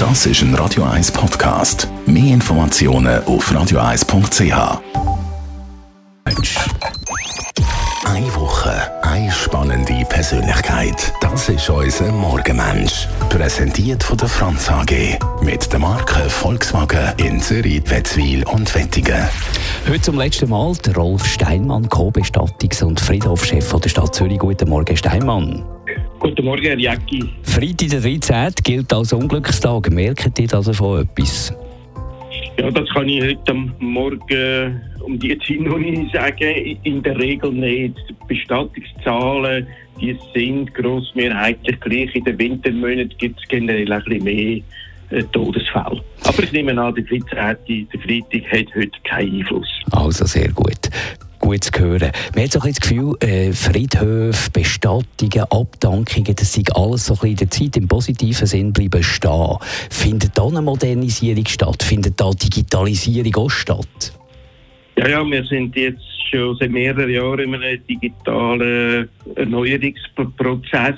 Das ist ein Radio 1 Podcast. Mehr Informationen auf radio1.ch. Eine Woche, eine spannende Persönlichkeit. Das ist unser Morgenmensch. Präsentiert von der Franz AG. Mit der Marke Volkswagen in Zürich, Wetzwil und Wettigen. Heute zum letzten Mal der Rolf Steinmann, Co-Bestattungs- und Friedhofschef der Stadt Zürich. Guten Morgen, Steinmann. Guten Morgen, Herr Jäcki. Freitag der 13. gilt als Unglückstag. Merkt ihr also von etwas? Ja, das kann ich heute am Morgen um die Zeit noch nicht sagen. In der Regel nicht. Die Bestattungszahlen, die sind grossmehrheitlich gleich. In den Wintermonaten gibt es generell ein bisschen mehr Todesfälle. Aber ich nehme an, der 13. der Freitag hat heute keinen Einfluss. Also sehr gut. Gut zu hören. Man hat so ein bisschen das Gefühl, Friedhöfe, Bestattungen, Abdankungen, das sei alles so ein bisschen in der Zeit im positiven Sinn bleiben stehen. Findet da eine Modernisierung statt? Findet da Digitalisierung auch statt? Ja, wir sind jetzt schon seit mehreren Jahren in einem digitalen Erneuerungsprozess.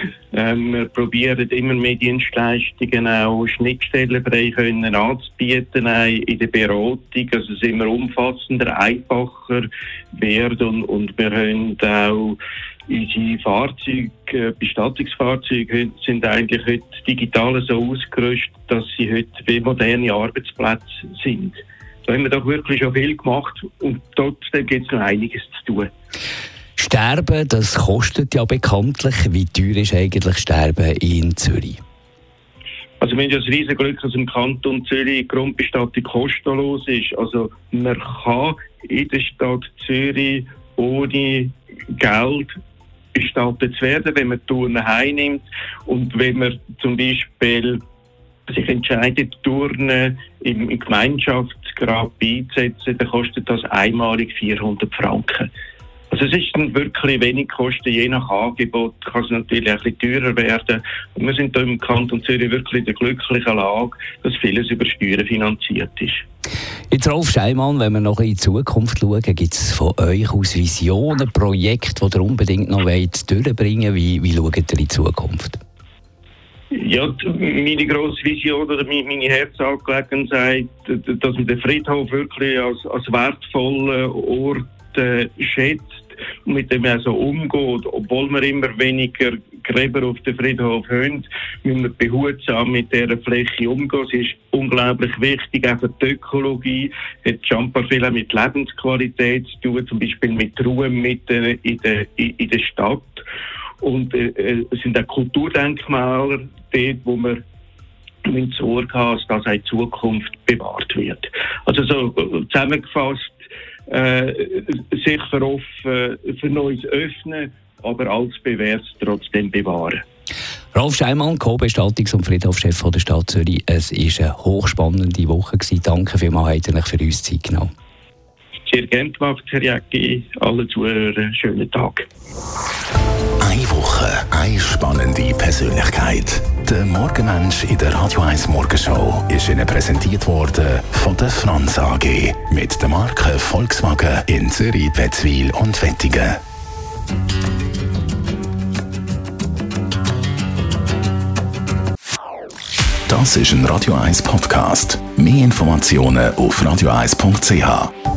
Wir probieren immer mehr Dienstleistungen auch schnittstellenfrei anzubieten, auch in der Beratung. Also es immer umfassender, einfacher werden und wir haben auch unsere Fahrzeuge, Bestattungsfahrzeuge sind eigentlich heute digital so ausgerüstet, dass sie heute wie moderne Arbeitsplätze sind. Da haben wir doch wirklich schon viel gemacht und trotzdem gibt es noch einiges zu tun. Sterben, das kostet ja bekanntlich. Wie teuer ist eigentlich Sterben in Zürich? Also wir haben ja das Riesenglück, dass im Kanton Zürich die Grundbestattung kostenlos ist. Also man kann in der Stadt Zürich ohne Geld bestattet werden, wenn man Turnen heimnimmt und wenn man zum Beispiel sich entscheidet, Turnen im Gemeinschaftsgrab beizusetzen, dann kostet das einmalig 400 Franken. Also es ist dann wirklich wenig Kosten, je nach Angebot kann es natürlich ein bisschen teurer werden. Und wir sind hier im Kanton Zürich wirklich in der glücklichen Lage, dass vieles über Steuern finanziert ist. Jetzt Rolf Steinmann, wenn wir noch in die Zukunft schauen, gibt es von euch aus Visionen, Projekte, die ihr unbedingt noch durchbringen wollt? Wie schaut ihr in die Zukunft? Ja, meine grosse Vision oder meine Herzangelegenheit sagt, dass man den Friedhof wirklich als wertvollen Ort schätzt und mit dem auch so umgeht. Obwohl wir immer weniger Gräber auf dem Friedhof haben, müssen wir behutsam mit dieser Fläche umgehen. Sie ist unglaublich wichtig, auch für die Ökologie. Hat schon viel mit Lebensqualität zu tun, zum Beispiel mit Ruhe in der Stadt. Und es sind auch Kulturdenkmäler dort, wo wir Sorge haben, dass das auch in Zukunft bewahrt wird. Also so zusammengefasst, sicher offen für Neues öffnen, aber alles Bewährtes trotzdem bewahren. Rolf Steinmann, Co-Bestattungs- und Friedhofschef der Stadt Zürich. Es war eine hochspannende Woche. Danke vielmals, dass ihr für uns Zeit genommen. Sehr gerne gemacht, Herr Jäcki. Alle Zuhörer, schönen Tag. Eine Woche, eine spannende Persönlichkeit. Der Morgenmensch in der Radio 1 Morgenshow ist Ihnen präsentiert worden von der Franz AG. Mit der Marke Volkswagen in Zürich, Wetzwil und Wettigen. Das ist ein Radio 1 Podcast. Mehr Informationen auf radio1.ch.